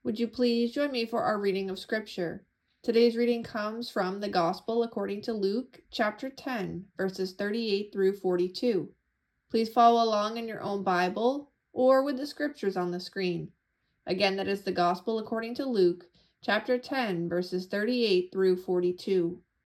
Would you please join me for our reading of Scripture? Today's reading comes from the Gospel according to Luke, chapter 10, verses 38 through 42. Please follow along in your own Bible or with the Scriptures on the screen. Again, that is the Gospel according to Luke, chapter 10, verses 38 through 42.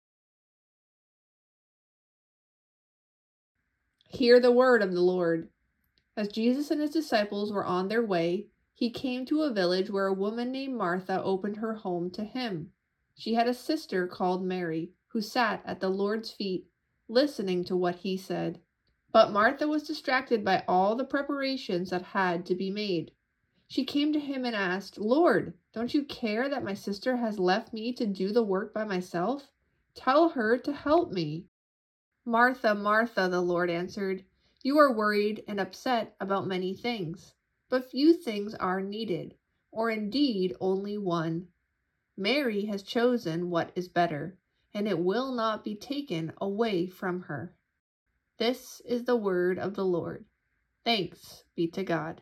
Hear the word of the Lord. As Jesus and his disciples were on their way, he came to a village where a woman named Martha opened her home to him. She had a sister called Mary, who sat at the Lord's feet, listening to what he said. But Martha was distracted by all the preparations that had to be made. She came to him and asked, "Lord, don't you care that my sister has left me to do the work by myself? Tell her to help me." "Martha, Martha," the Lord answered, "you are worried and upset about many things, but few things are needed, or indeed only one. Mary has chosen what is better, and it will not be taken away from her." This is the word of the Lord. Thanks be to God.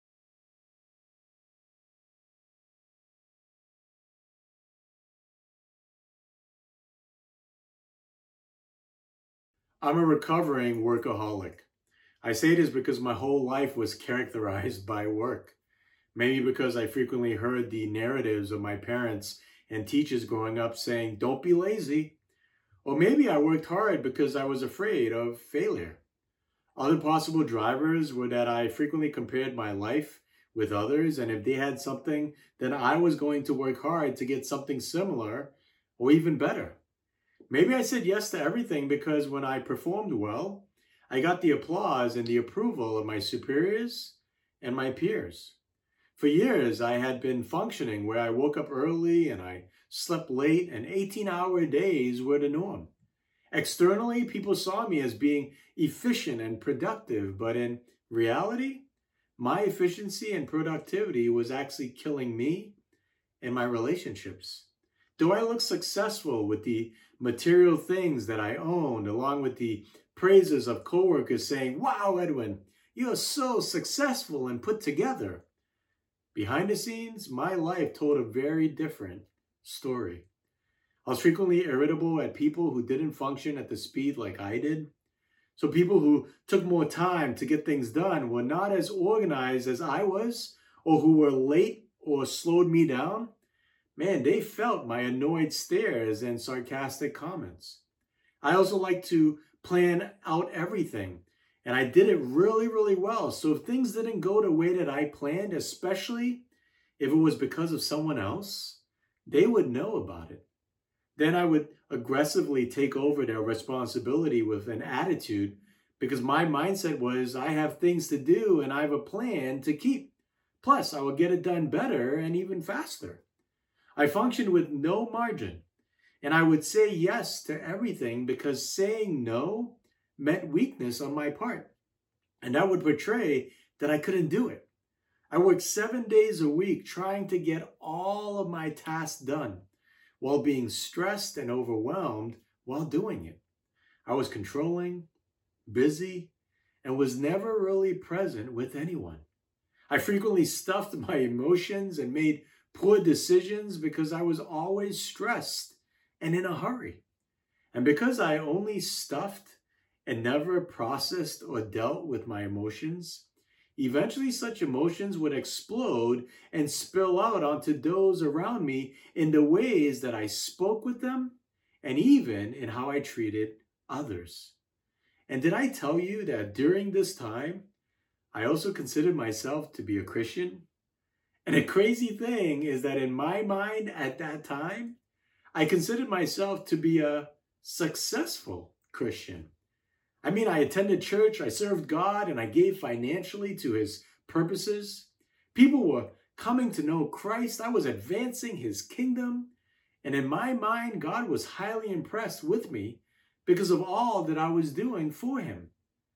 I'm a recovering workaholic. I say this because my whole life was characterized by work. Maybe because I frequently heard the narratives of my parents and teachers growing up saying, "Don't be lazy." Or maybe I worked hard because I was afraid of failure. Other possible drivers were that I frequently compared my life with others, and if they had something, then I was going to work hard to get something similar or even better. Maybe I said yes to everything because when I performed well, I got the applause and the approval of my superiors and my peers. For years, I had been functioning where I woke up early and I slept late, and 18-hour days were the norm. Externally, people saw me as being efficient and productive, but in reality, my efficiency and productivity was actually killing me and my relationships. Do I look successful with the material things that I owned, along with the praises of coworkers saying, "Wow, Edwin, you're so successful and put together"? Behind the scenes, my life told a very different story. I was frequently irritable at people who didn't function at the speed like I did. So people who took more time to get things done were not as organized as I was, or who were late or slowed me down. Man, they felt my annoyed stares and sarcastic comments. I also like to plan out everything, and I did it really, really well. So if things didn't go the way that I planned, especially if it was because of someone else, they would know about it. Then I would aggressively take over their responsibility with an attitude because my mindset was I have things to do and I have a plan to keep. Plus, I would get it done better and even faster. I functioned with no margin, and I would say yes to everything because saying no meant weakness on my part, and that would portray that I couldn't do it. I worked 7 days a week trying to get all of my tasks done while being stressed and overwhelmed while doing it. I was controlling, busy, and was never really present with anyone. I frequently stuffed my emotions and made poor decisions because I was always stressed and in a hurry. And because I only stuffed and never processed or dealt with my emotions, eventually such emotions would explode and spill out onto those around me in the ways that I spoke with them and even in how I treated others. And did I tell you that during this time, I also considered myself to be a Christian? And the crazy thing is that in my mind at that time, I considered myself to be a successful Christian. I mean, I attended church, I served God, and I gave financially to his purposes. People were coming to know Christ. I was advancing his kingdom. And in my mind, God was highly impressed with me because of all that I was doing for him.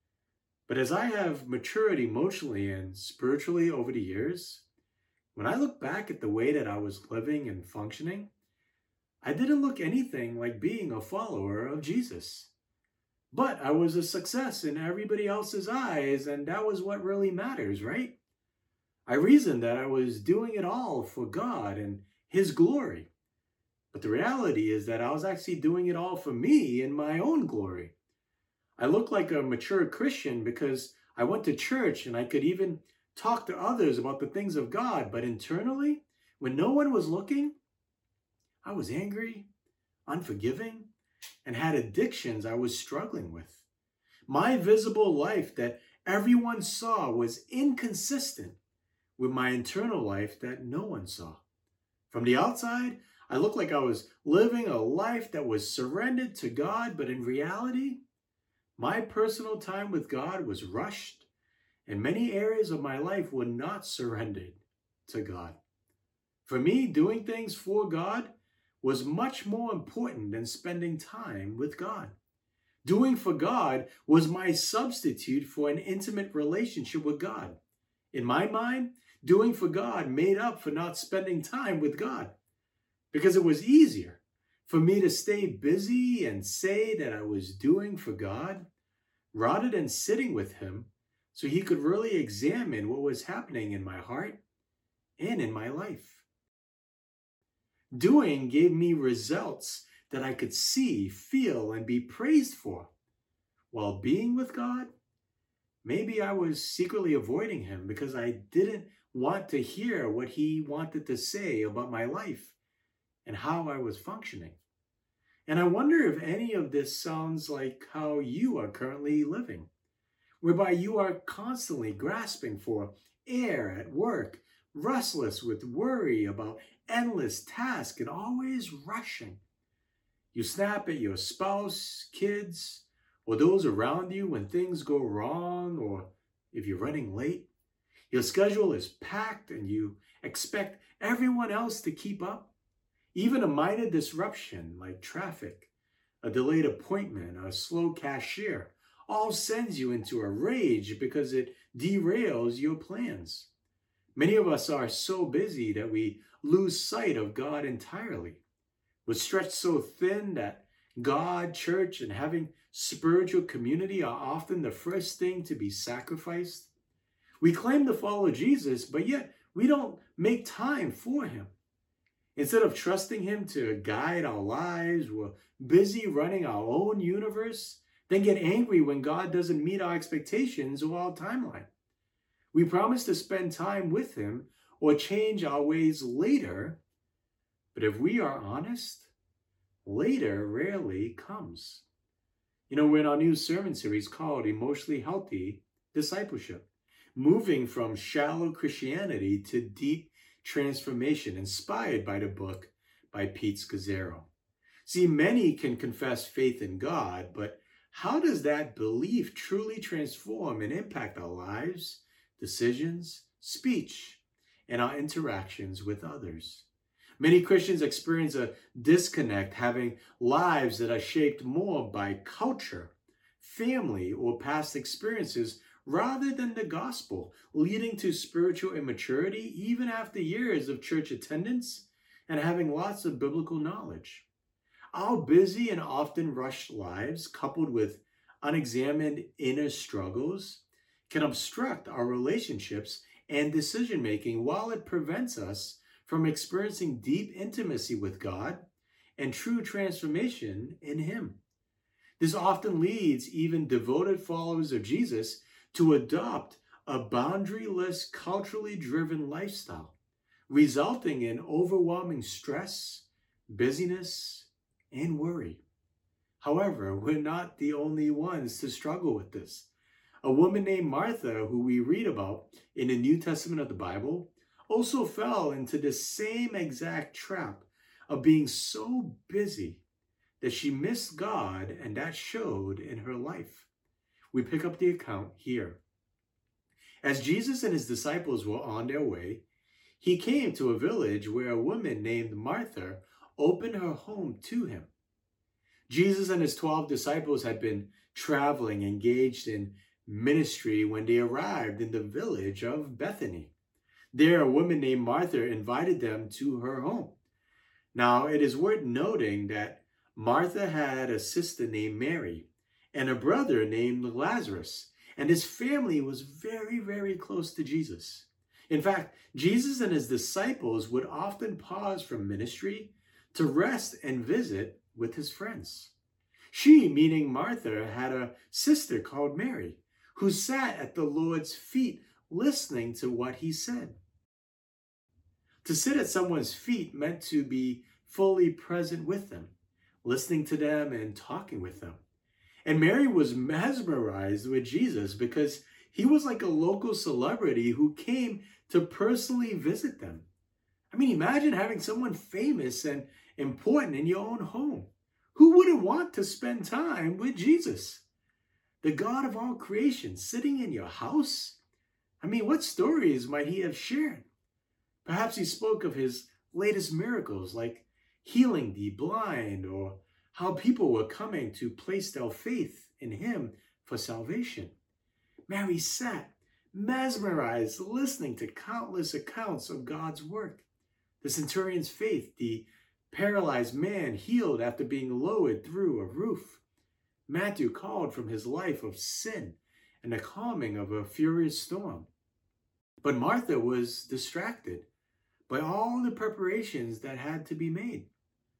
But as I have matured emotionally and spiritually over the years, when I look back at the way that I was living and functioning, I didn't look anything like being a follower of Jesus. But I was a success in everybody else's eyes, and that was what really matters, right? I reasoned that I was doing it all for God and His glory. But the reality is that I was actually doing it all for me and my own glory. I looked like a mature Christian because I went to church and I could even talk to others about the things of God. But internally, when no one was looking, I was angry, unforgiving, and had addictions I was struggling with. My visible life that everyone saw was inconsistent with my internal life that no one saw. From the outside, I looked like I was living a life that was surrendered to God, but in reality, my personal time with God was rushed, and many areas of my life were not surrendered to God. For me, doing things for God was much more important than spending time with God. Doing for God was my substitute for an intimate relationship with God. In my mind, doing for God made up for not spending time with God, because it was easier for me to stay busy and say that I was doing for God rather than sitting with Him so He could really examine what was happening in my heart and in my life. Doing gave me results that I could see, feel, and be praised for. While being with God, maybe I was secretly avoiding Him because I didn't want to hear what He wanted to say about my life and how I was functioning. And I wonder if any of this sounds like how you are currently living, whereby you are constantly grasping for air at work, restless with worry about endless tasks, and always rushing. You snap at your spouse, kids, or those around you when things go wrong, or if you're running late. Your schedule is packed and you expect everyone else to keep up. Even a minor disruption like traffic, a delayed appointment, or a slow cashier all sends you into a rage because it derails your plans. Many of us are so busy that we lose sight of God entirely. We're stretched so thin that God, church, and having spiritual community are often the first thing to be sacrificed. We claim to follow Jesus, but yet we don't make time for Him. Instead of trusting Him to guide our lives, we're busy running our own universe, then get angry when God doesn't meet our expectations or our timeline. We promise to spend time with Him or change our ways later, but if we are honest, later rarely comes. We're in our new sermon series called Emotionally Healthy Discipleship, moving from shallow Christianity to deep transformation, inspired by the book by Pete Scazzero. See, many can confess faith in God, but how does that belief truly transform and impact our lives, decisions, speech, and our interactions with others? Many Christians experience a disconnect, having lives that are shaped more by culture, family, or past experiences rather than the gospel, leading to spiritual immaturity even after years of church attendance and having lots of biblical knowledge. Our busy and often rushed lives, coupled with unexamined inner struggles, can obstruct our relationships and decision-making while it prevents us from experiencing deep intimacy with God and true transformation in Him. This often leads even devoted followers of Jesus to adopt a boundaryless, culturally driven lifestyle, resulting in overwhelming stress, busyness, and worry. However, we're not the only ones to struggle with this. A woman named Martha, who we read about in the New Testament of the Bible, also fell into the same exact trap of being so busy that she missed God, and that showed in her life. We pick up the account here. As Jesus and His disciples were on their way, He came to a village where a woman named Martha opened her home to Him. Jesus and His 12 disciples had been traveling, engaged in ministry when they arrived in the village of Bethany. There, a woman named Martha invited them to her home. Now, it is worth noting that Martha had a sister named Mary and a brother named Lazarus, and his family was very, very close to Jesus. In fact, Jesus and his disciples would often pause from ministry to rest and visit with his friends. She, meaning Martha, had a sister called Mary, who sat at the Lord's feet listening to what he said. To sit at someone's feet meant to be fully present with them, listening to them and talking with them. And Mary was mesmerized with Jesus because he was like a local celebrity who came to personally visit them. I mean, imagine having someone famous and important in your own home. Who wouldn't want to spend time with Jesus? The God of all creation sitting in your house? I mean, what stories might he have shared? Perhaps he spoke of his latest miracles, like healing the blind, or how people were coming to place their faith in him for salvation. Mary sat, mesmerized, listening to countless accounts of God's work. The centurion's faith, the paralyzed man healed after being lowered through a roof. Matthew called from his life of sin and the calming of a furious storm. But Martha was distracted by all the preparations that had to be made.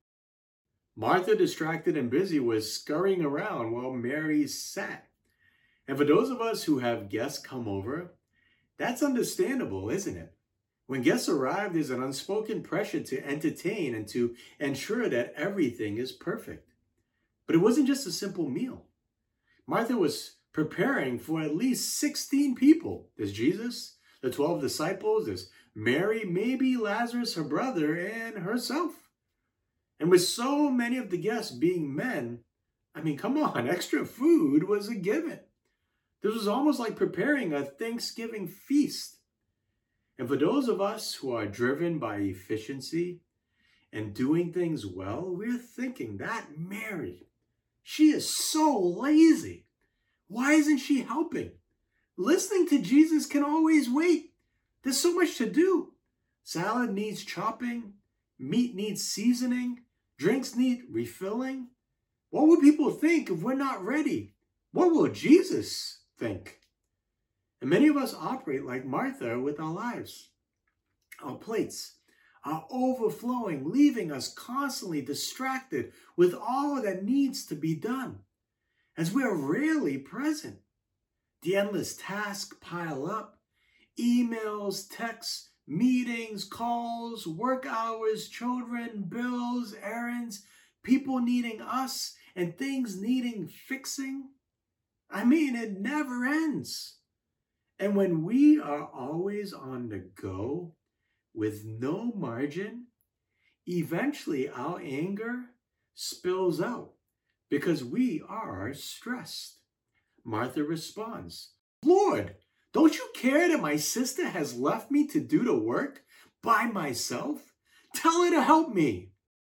Martha, distracted and busy, was scurrying around while Mary sat. And for those of us who have guests come over, that's understandable, isn't it? When guests arrive, there's an unspoken pressure to entertain and to ensure that everything is perfect. But it wasn't just a simple meal. Martha was preparing for at least 16 people. There's Jesus, the 12 disciples, there's Mary, maybe Lazarus, her brother, and herself. And with so many of the guests being men, I mean, come on, extra food was a given. This was almost like preparing a Thanksgiving feast. And for those of us who are driven by efficiency and doing things well, we're thinking that Mary, she is so lazy. Why isn't she helping? Listening to Jesus can always wait. There's so much to do. Salad needs chopping, meat needs seasoning, drinks need refilling. What would people think if we're not ready? What will Jesus think? And many of us operate like Martha with our lives. Our plates are overflowing, leaving us constantly distracted with all that needs to be done, as we are rarely present. The endless tasks pile up. Emails, texts, meetings, calls, work hours, children, bills, errands, people needing us, and things needing fixing. I mean, it never ends. And when we are always on the go with no margin, eventually our anger spills out because we are stressed. Martha responds, "Lord, don't you care that my sister has left me to do the work by myself? Tell her to help me."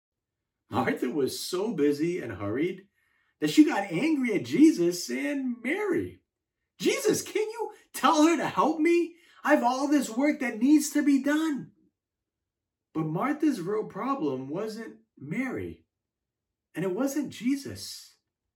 Martha was so busy and hurried that she got angry at Jesus and Mary. "Jesus, can you tell her to help me? I have all this work that needs to be done." But Martha's real problem wasn't Mary, and it wasn't Jesus.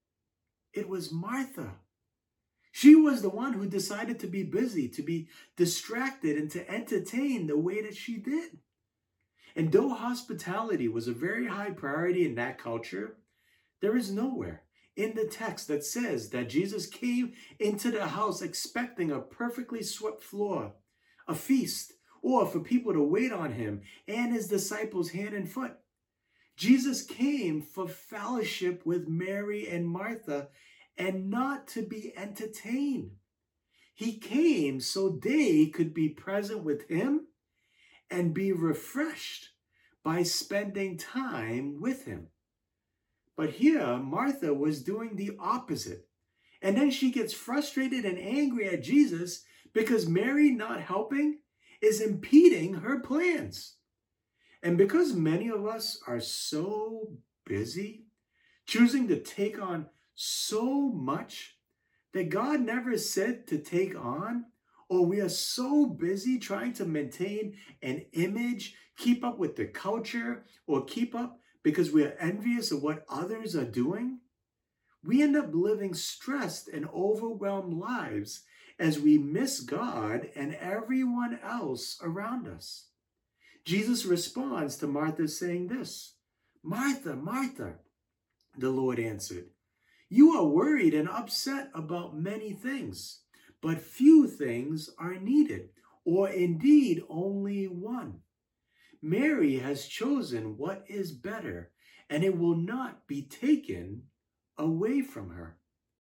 It was Martha. She was the one who decided to be busy, to be distracted, and to entertain the way that she did. And though hospitality was a very high priority in that culture, there is nowhere in the text that says that Jesus came into the house expecting a perfectly swept floor, a feast, or for people to wait on him and his disciples hand and foot. Jesus came for fellowship with Mary and Martha and not to be entertained. He came so they could be present with him and be refreshed by spending time with him. But here, Martha was doing the opposite. And then she gets frustrated and angry at Jesus because Mary not helping is impeding her plans. And because many of us are so busy, choosing to take on so much that God never said to take on, or we are so busy trying to maintain an image, keep up with the culture, or keep up because we are envious of what others are doing, we end up living stressed and overwhelmed lives as we miss God and everyone else around us. Jesus responds to Martha saying this, "Martha, Martha," the Lord answered, "you are worried and upset about many things, but few things are needed, or indeed only one. Mary has chosen what is better, and it will not be taken away from her."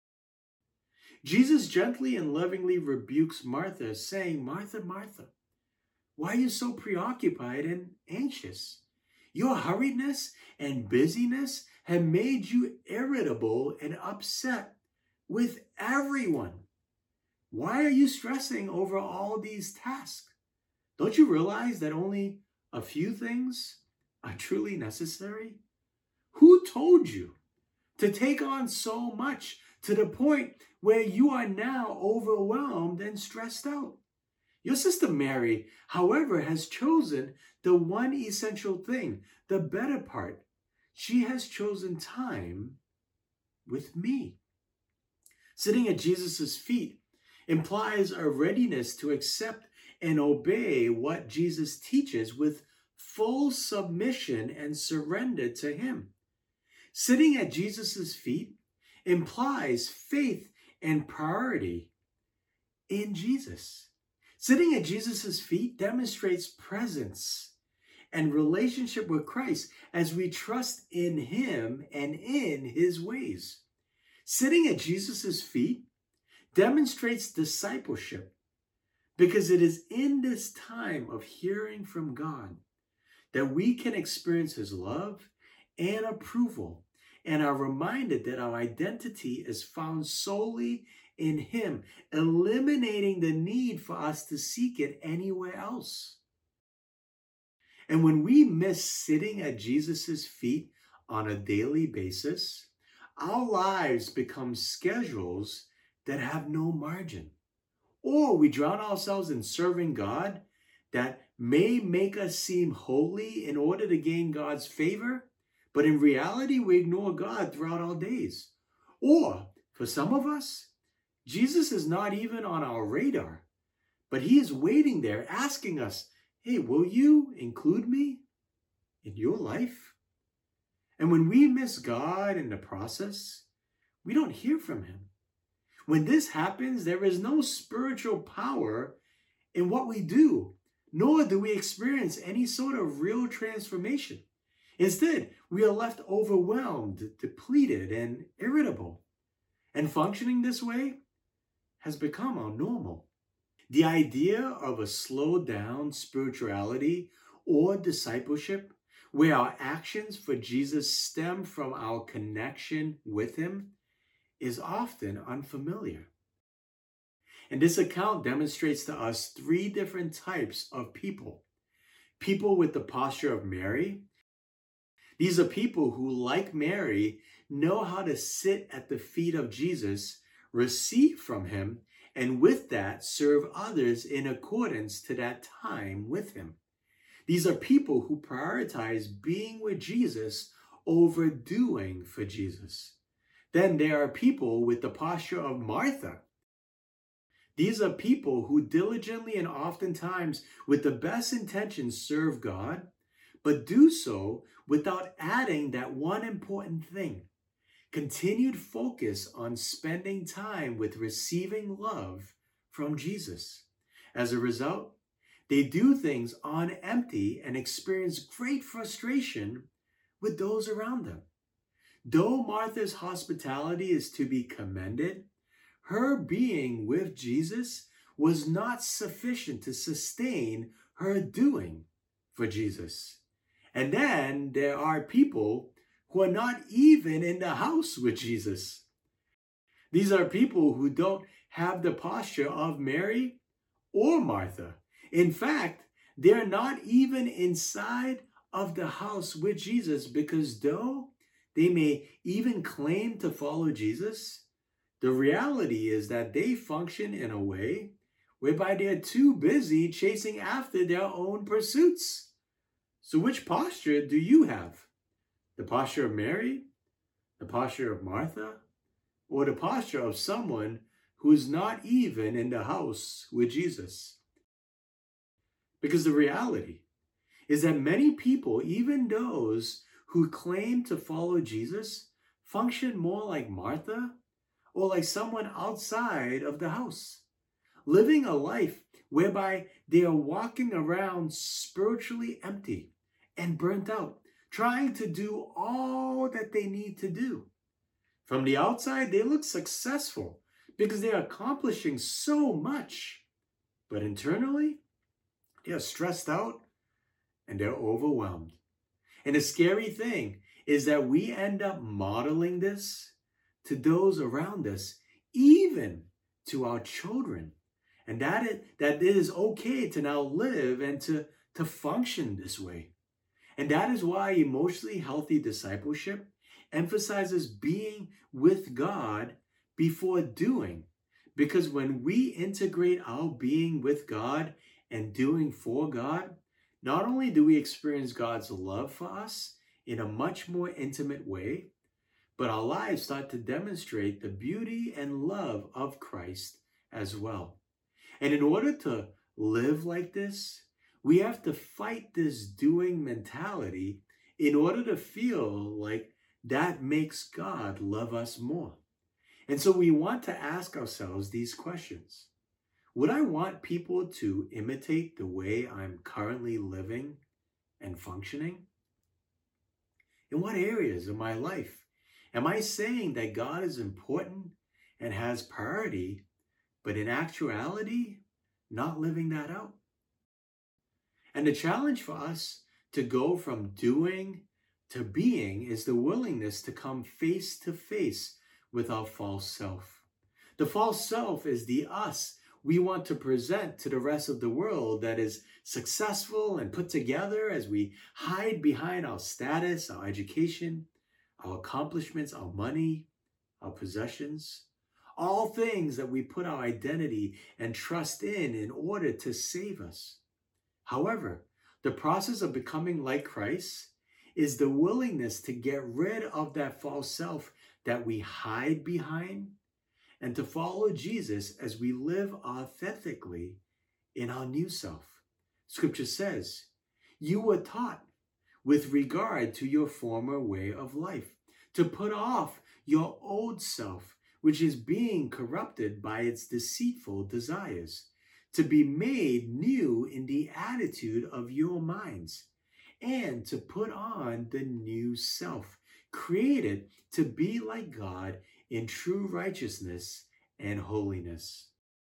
Jesus gently and lovingly rebukes Martha, saying, "Martha, Martha, why are you so preoccupied and anxious? Your hurriedness and busyness have made you irritable and upset with everyone. Why are you stressing over all these tasks? Don't you realize that only a few things are truly necessary? Who told you to take on so much to the point where you are now overwhelmed and stressed out? Your sister Mary, however, has chosen the one essential thing, the better part. She has chosen time with me." Sitting at Jesus' feet implies a readiness to accept and obey what Jesus teaches with full submission and surrender to him. Sitting at Jesus' feet implies faith and priority in Jesus. Sitting at Jesus' feet demonstrates presence and relationship with Christ as we trust in him and in his ways. Sitting at Jesus' feet demonstrates discipleship because it is in this time of hearing from God that we can experience his love and approval and are reminded that our identity is found solely in him, eliminating the need for us to seek it anywhere else. And when we miss sitting at Jesus' feet on a daily basis, our lives become schedules that have no margin. Or we drown ourselves in serving God that may make us seem holy in order to gain God's favor, but in reality, we ignore God throughout our days. Or, for some of us, Jesus is not even on our radar, but he is waiting there asking us, "Hey, will you include me in your life?" And when we miss God in the process, we don't hear from him. When this happens, there is no spiritual power in what we do, nor do we experience any sort of real transformation. Instead, we are left overwhelmed, depleted, and irritable. And functioning this way has become our normal. The idea of a slowed down spirituality or discipleship, where our actions for Jesus stem from our connection with him, is often unfamiliar. And this account demonstrates to us three different types of people. People with the posture of Mary. These are people who, like Mary, know how to sit at the feet of Jesus, receive from him, and with that, serve others in accordance to that time with him. These are people who prioritize being with Jesus over doing for Jesus. Then there are people with the posture of Martha. These are people who diligently and oftentimes with the best intentions serve God, but do so without adding that one important thing: continued focus on spending time with receiving love from Jesus. As a result, they do things on empty and experience great frustration with those around them. Though Martha's hospitality is to be commended, her being with Jesus was not sufficient to sustain her doing for Jesus. And then there are people who are not even in the house with Jesus. These are people who don't have the posture of Mary or Martha. In fact, they're not even inside of the house with Jesus, because though they may even claim to follow Jesus, the reality is that they function in a way whereby they're too busy chasing after their own pursuits. So which posture do you have? The posture of Mary, the posture of Martha, or the posture of someone who is not even in the house with Jesus. Because the reality is that many people, even those who claim to follow Jesus, function more like Martha or like someone outside of the house, living a life whereby they are walking around spiritually empty and burnt out, trying to do all that they need to do. From the outside, they look successful because they are accomplishing so much. But internally, they are stressed out and they're overwhelmed. And the scary thing is that we end up modeling this to those around us, even to our children. And that it is okay to now live and to function this way. And that is why emotionally healthy discipleship emphasizes being with God before doing. Because when we integrate our being with God and doing for God, not only do we experience God's love for us in a much more intimate way, but our lives start to demonstrate the beauty and love of Christ as well. And in order to live like this, we have to fight this doing mentality in order to feel like that makes God love us more. And so we want to ask ourselves these questions. Would I want people to imitate the way I'm currently living and functioning? In what areas of my life am I saying that God is important and has priority, but in actuality, not living that out? And the challenge for us to go from doing to being is the willingness to come face to face with our false self. The false self is the us we want to present to the rest of the world that is successful and put together as we hide behind our status, our education, our accomplishments, our money, our possessions, all things that we put our identity and trust in order to save us. However, the process of becoming like Christ is the willingness to get rid of that false self that we hide behind and to follow Jesus as we live authentically in our new self. Scripture says, you were taught with regard to your former way of life to put off your old self, which is being corrupted by its deceitful desires, to be made new in the attitude of your minds, and to put on the new self, created to be like God in true righteousness and holiness.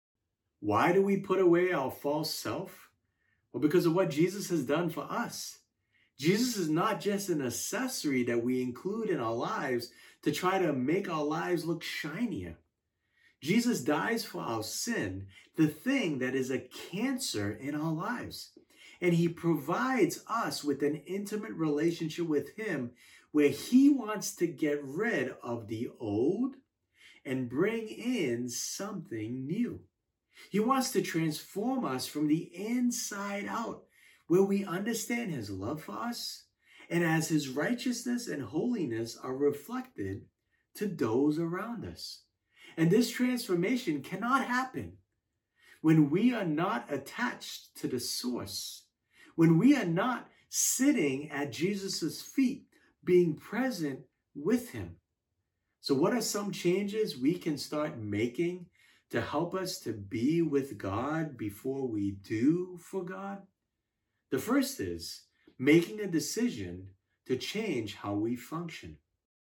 Why do we put away our false self? Well, because of what Jesus has done for us. Jesus is not just an accessory that we include in our lives to try to make our lives look shinier. Jesus dies for our sin, the thing that is a cancer in our lives. And he provides us with an intimate relationship with him where he wants to get rid of the old and bring in something new. He wants to transform us from the inside out, where we understand his love for us, and as his righteousness and holiness are reflected to those around us. And this transformation cannot happen when we are not attached to the source, when we are not sitting at Jesus' feet, being present with him. So what are some changes we can start making to help us to be with God before we do for God? The first is making a decision to change how we function.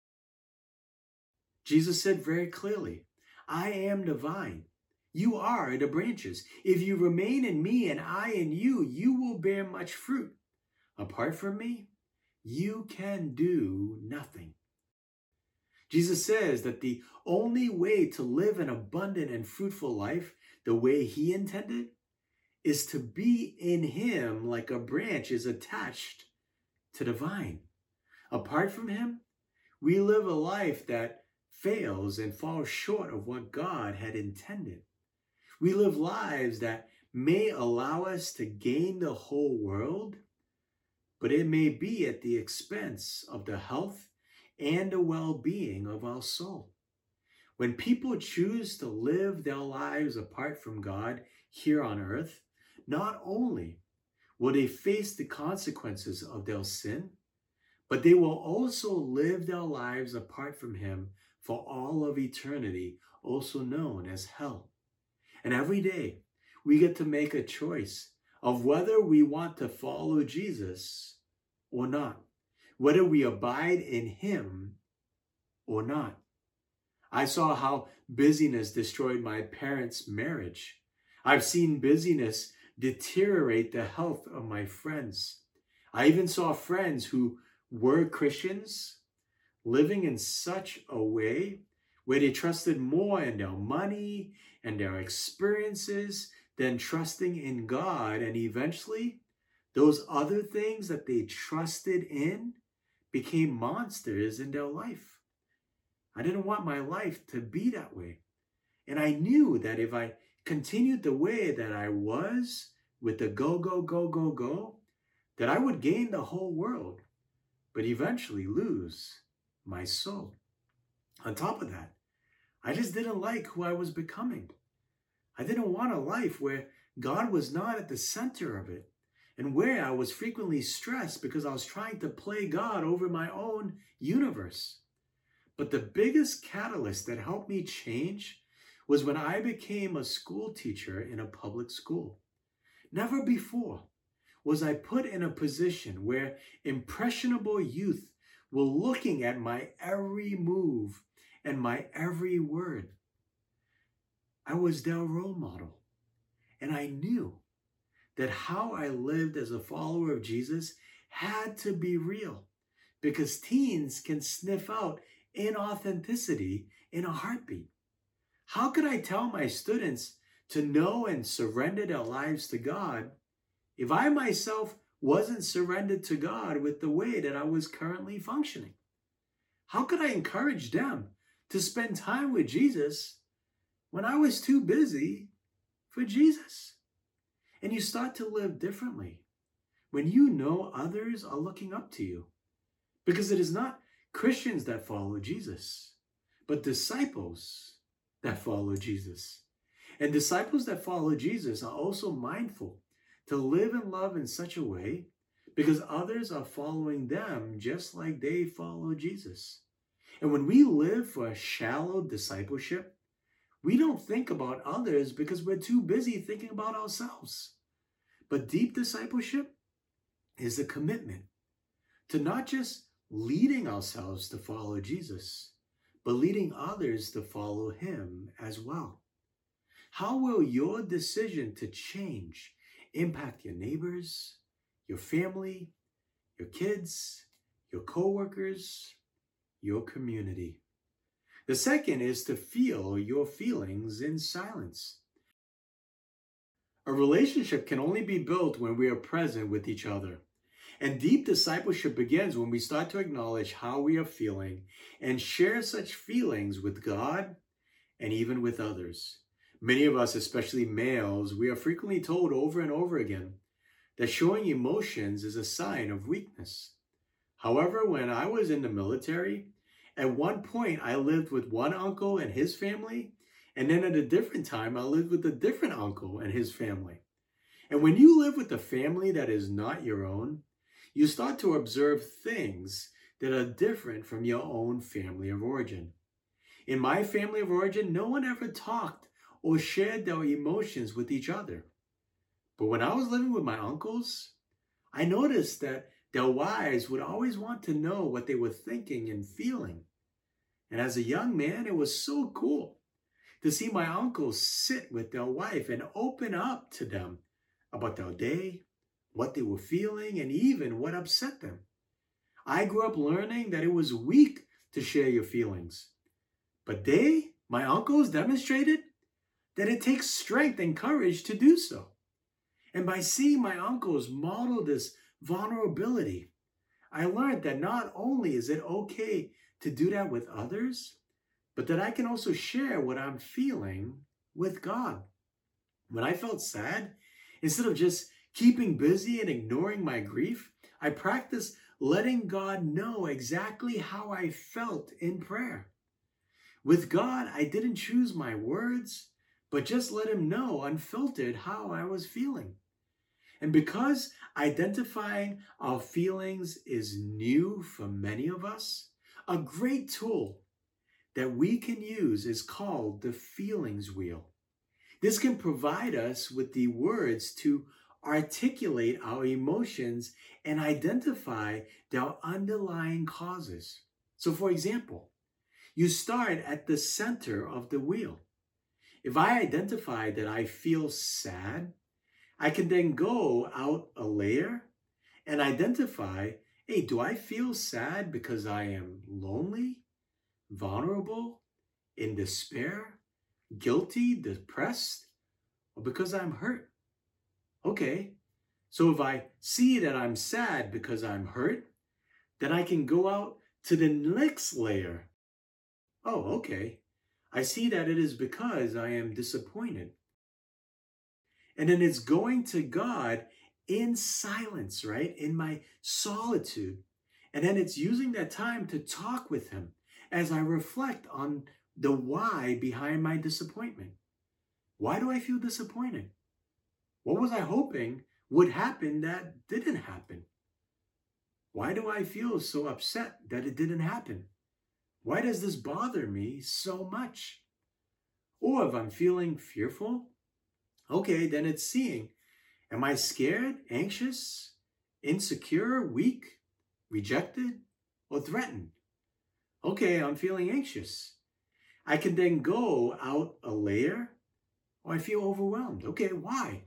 Jesus said very clearly, I am the vine. You are the branches. If you remain in me and I in you, you will bear much fruit. Apart from me, you can do nothing. Jesus says that the only way to live an abundant and fruitful life, the way he intended, is to be in him like a branch is attached to the vine. Apart from him, we live a life that fails and falls short of what God had intended. We live lives that may allow us to gain the whole world, but it may be at the expense of the health and the well-being of our soul. When people choose to live their lives apart from God here on earth, not only will they face the consequences of their sin, but they will also live their lives apart from Him for all of eternity, also known as hell. And every day, we get to make a choice of whether we want to follow Jesus or not, whether we abide in Him or not. I saw how busyness destroyed my parents' marriage. I've seen busyness deteriorate the health of my friends. I even saw friends who were Christians living in such a way where they trusted more in their money and their experiences than trusting in God. And eventually, those other things that they trusted in became monsters in their life. I didn't want my life to be that way. And I knew that if I continued the way that I was with the go, go, go, go, go, that I would gain the whole world, but eventually lose my soul. On top of that, I just didn't like who I was becoming. I didn't want a life where God was not at the center of it, and where I was frequently stressed because I was trying to play God over my own universe. But the biggest catalyst that helped me change was when I became a school teacher in a public school. Never before was I put in a position where impressionable youth were looking at my every move and my every word. I was their role model, and I knew that how I lived as a follower of Jesus had to be real, because teens can sniff out inauthenticity in a heartbeat. How could I tell my students to know and surrender their lives to God if I myself wasn't surrendered to God with the way that I was currently functioning? How could I encourage them to spend time with Jesus when I was too busy for Jesus? And you start to live differently when you know others are looking up to you, because it is not Christians that follow Jesus, but disciples that follow Jesus. And disciples that follow Jesus are also mindful to live and love in such a way because others are following them just like they follow Jesus. And when we live for a shallow discipleship, we don't think about others because we're too busy thinking about ourselves. But deep discipleship is a commitment to not just leading ourselves to follow Jesus, but leading others to follow Him as well. How will your decision to change impact your neighbors, your family, your kids, your coworkers, your community? The second is to feel your feelings in silence. A relationship can only be built when we are present with each other. And deep discipleship begins when we start to acknowledge how we are feeling and share such feelings with God and even with others. Many of us, especially males, we are frequently told over and over again that showing emotions is a sign of weakness. However, when I was in the military, at one point I lived with one uncle and his family, and then at a different time I lived with a different uncle and his family. And when you live with a family that is not your own, you start to observe things that are different from your own family of origin. In my family of origin, no one ever talked or shared their emotions with each other. But when I was living with my uncles, I noticed that their wives would always want to know what they were thinking and feeling. And as a young man, it was so cool to see my uncles sit with their wife and open up to them about their day, what they were feeling, and even what upset them. I grew up learning that it was weak to share your feelings. But they, my uncles, demonstrated that it takes strength and courage to do so. And by seeing my uncles model this vulnerability, I learned that not only is it okay to do that with others, but that I can also share what I'm feeling with God. When I felt sad, instead of just keeping busy and ignoring my grief, I practiced letting God know exactly how I felt in prayer. With God, I didn't choose my words, but just let him know unfiltered how I was feeling. And because identifying our feelings is new for many of us, a great tool that we can use is called the feelings wheel. This can provide us with the words to articulate our emotions and identify their underlying causes. So, for example, you start at the center of the wheel. If I identify that I feel sad, I can then go out a layer and identify, hey, do I feel sad because I am lonely, vulnerable, in despair, guilty, depressed, or because I'm hurt? Okay, so if I see that I'm sad because I'm hurt, then I can go out to the next layer. Oh, okay. I see that it is because I am disappointed. And then it's going to God in silence, right? In my solitude. And then it's using that time to talk with him as I reflect on the why behind my disappointment. Why do I feel disappointed? What was I hoping would happen that didn't happen? Why do I feel so upset that it didn't happen? Why does this bother me so much? Or if I'm feeling fearful, okay, then it's seeing, am I scared, anxious, insecure, weak, rejected, or threatened? Okay, I'm feeling anxious. I can then go out a layer, or I feel overwhelmed. Okay, why?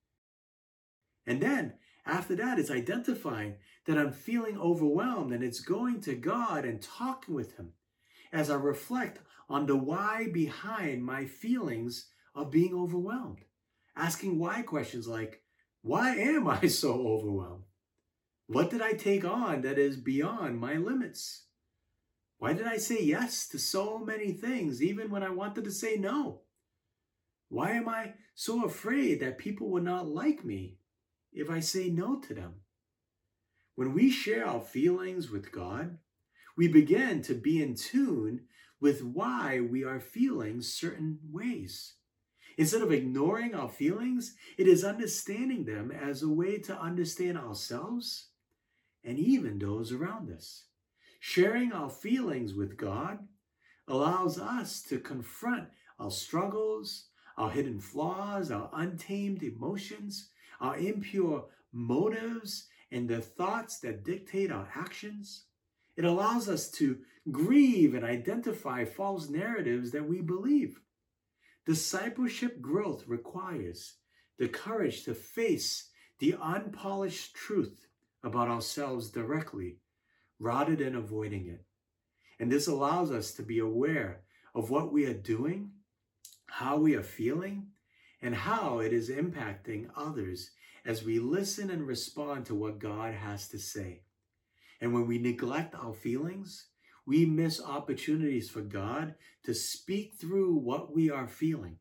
And then after that, it's identifying that I'm feeling overwhelmed, and it's going to God and talking with him as I reflect on the why behind my feelings of being overwhelmed. Asking why questions like, why am I so overwhelmed? What did I take on that is beyond my limits? Why did I say yes to so many things even when I wanted to say no? Why am I so afraid that people will not like me if I say no to them? When we share our feelings with God, we begin to be in tune with why we are feeling certain ways. Instead of ignoring our feelings, it is understanding them as a way to understand ourselves and even those around us. Sharing our feelings with God allows us to confront our struggles, our hidden flaws, our untamed emotions, our impure motives, and the thoughts that dictate our actions. It allows us to grieve and identify false narratives that we believe. Discipleship growth requires the courage to face the unpolished truth about ourselves directly rather than avoiding it. And this allows us to be aware of what we are doing, how we are feeling, and how it is impacting others as we listen and respond to what God has to say. And when we neglect our feelings, we miss opportunities for God to speak through what we are feeling.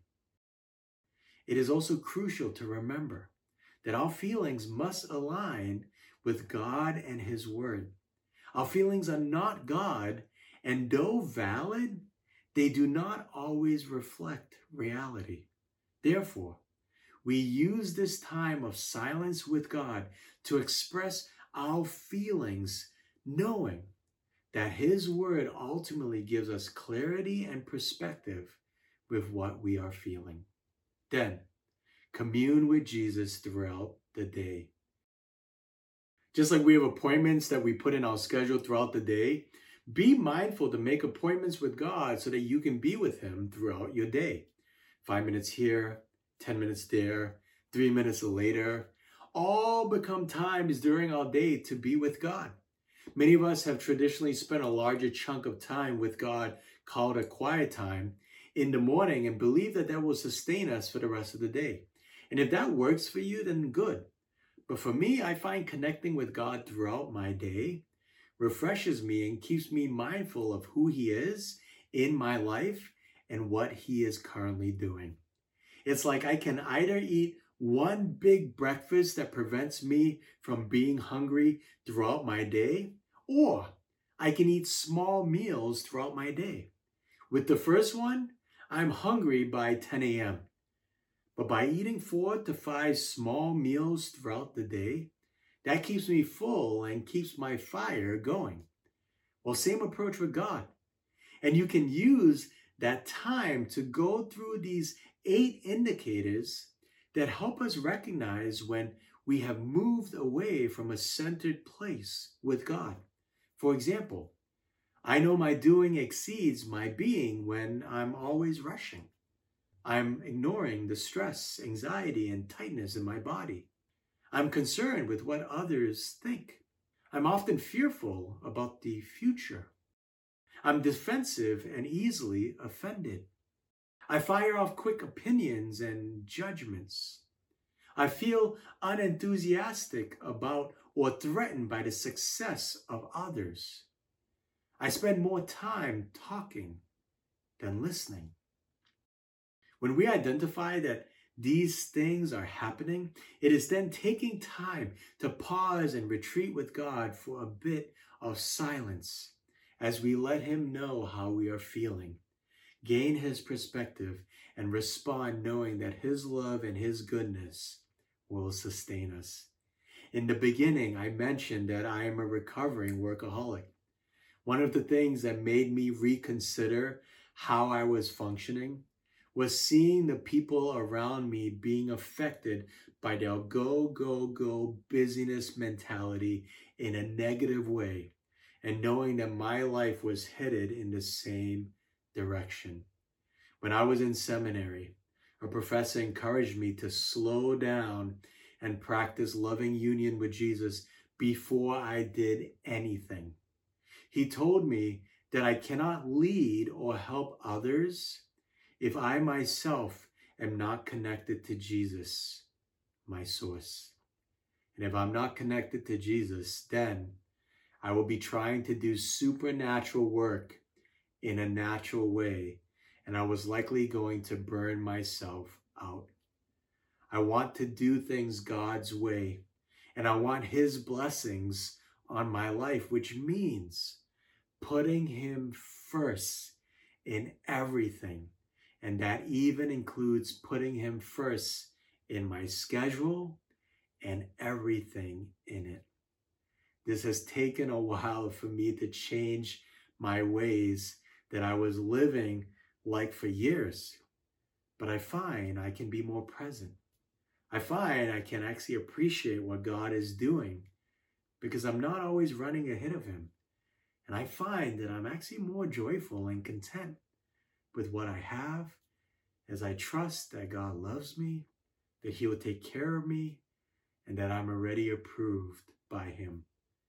It is also crucial to remember that our feelings must align with God and his word. Our feelings are not God, and though valid, they do not always reflect reality. Therefore, we use this time of silence with God to express our feelings, knowing that his word ultimately gives us clarity and perspective with what we are feeling. Then, commune with Jesus throughout the day. Just like we have appointments that we put in our schedule throughout the day, be mindful to make appointments with God so that you can be with him throughout your day. 5 minutes here, 10 minutes there, 3 minutes later, all become times during our day to be with God. Many of us have traditionally spent a larger chunk of time with God, called a quiet time, in the morning and believe that that will sustain us for the rest of the day. And if that works for you, then good. But for me, I find connecting with God throughout my day refreshes me and keeps me mindful of who he is in my life and what he is currently doing. It's like I can either eat one big breakfast that prevents me from being hungry throughout my day, or I can eat small meals throughout my day. With the first one, I'm hungry by 10 a.m. But by eating 4 to 5 small meals throughout the day, that keeps me full and keeps my fire going. Well, same approach with God. And you can use that time to go through these 8 indicators that help us recognize when we have moved away from a centered place with God. For example, I know my doing exceeds my being when I'm always rushing. I'm ignoring the stress, anxiety, and tightness in my body. I'm concerned with what others think. I'm often fearful about the future. I'm defensive and easily offended. I fire off quick opinions and judgments. I feel unenthusiastic about or threatened by the success of others. I spend more time talking than listening. When we identify that these things are happening, it is then taking time to pause and retreat with God for a bit of silence as we let Him know how we are feeling, gain His perspective, and respond knowing that His love and His goodness will sustain us. In the beginning, I mentioned that I am a recovering workaholic. One of the things that made me reconsider how I was functioning was seeing the people around me being affected by their go, go, go busyness mentality in a negative way, and knowing that my life was headed in the same direction. When I was in seminary, a professor encouraged me to slow down and practice loving union with Jesus before I did anything. He told me that I cannot lead or help others if I myself am not connected to Jesus, my source. And if I'm not connected to Jesus, then I will be trying to do supernatural work in a natural way, and I was likely going to burn myself out. I want to do things God's way, and I want His blessings on my life, which means putting Him first in everything. And that even includes putting Him first in my schedule and everything in it. This has taken a while for me to change my ways that I was living like for years. But I find I can be more present. I find I can actually appreciate what God is doing because I'm not always running ahead of Him. And I find that I'm actually more joyful and content with what I have, as I trust that God loves me, that He will take care of me, and that I'm already approved by Him.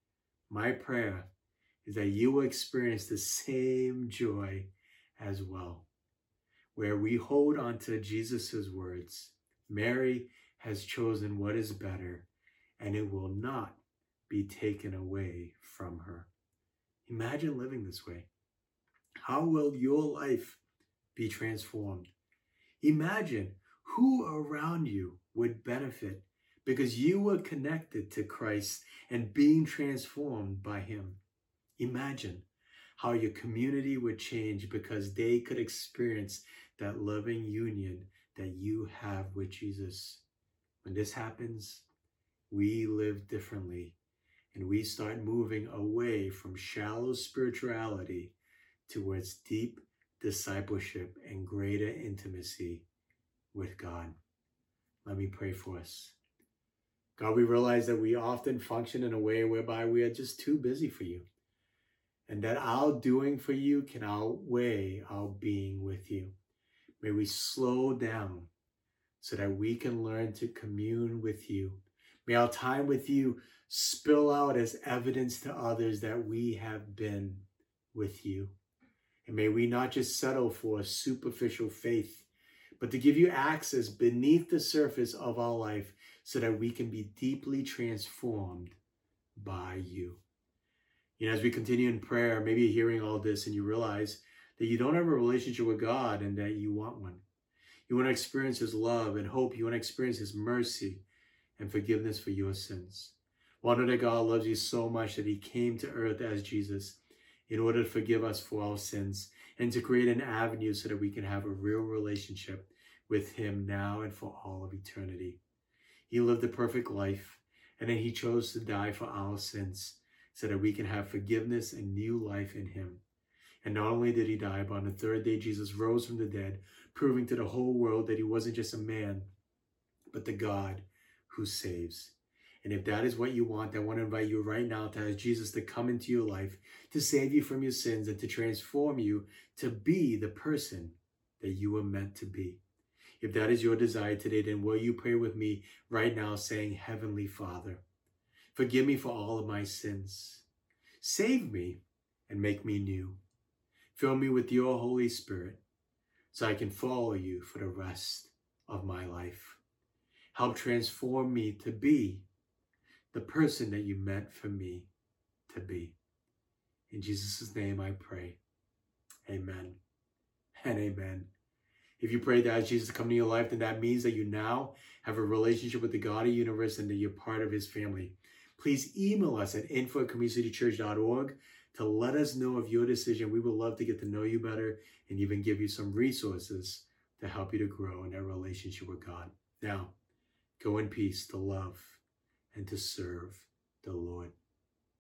My prayer is that you will experience the same joy as well, where we hold on to Jesus' words. Mary has chosen what is better, and it will not be taken away from her. Imagine living this way. How will your life be transformed? Imagine who around you would benefit because you were connected to Christ and being transformed by Him. Imagine how your community would change because they could experience that loving union that you have with Jesus. When this happens, we live differently and we start moving away from shallow spirituality towards deep discipleship and greater intimacy with God. Let me pray for us. God, we realize that we often function in a way whereby we are just too busy for you, and that our doing for you can outweigh our being with you. May we slow down so that we can learn to commune with you. May our time with you spill out as evidence to others that we have been with you. And may we not just settle for a superficial faith, but to give you access beneath the surface of our life so that we can be deeply transformed by you. As we continue in prayer, maybe you're hearing all this and you realize that you don't have a relationship with God and that you want one. You want to experience His love and hope. You want to experience His mercy and forgiveness for your sins. Well, know that God loves you so much that He came to earth as Jesus in order to forgive us for our sins and to create an avenue so that we can have a real relationship with him now and for all of eternity. He lived a perfect life, and then he chose to die for our sins so that we can have forgiveness and new life in him. And not only did he die, but on the third day, Jesus rose from the dead, proving to the whole world that he wasn't just a man, but the God who saves. And if that is what you want, I want to invite you right now to ask Jesus to come into your life, to save you from your sins and to transform you to be the person that you were meant to be. If that is your desire today, then will you pray with me right now saying, Heavenly Father, forgive me for all of my sins. Save me and make me new. Fill me with your Holy Spirit so I can follow you for the rest of my life. Help transform me to be the person that you meant for me to be. In Jesus' name I pray. Amen and amen. If you pray to ask Jesus to come into your life, then that means that you now have a relationship with the God of the universe and that you're part of his family. Please email us at info@communitychurch.org to let us know of your decision. We would love to get to know you better and even give you some resources to help you to grow in that relationship with God. Now, go in peace to love and to serve the Lord.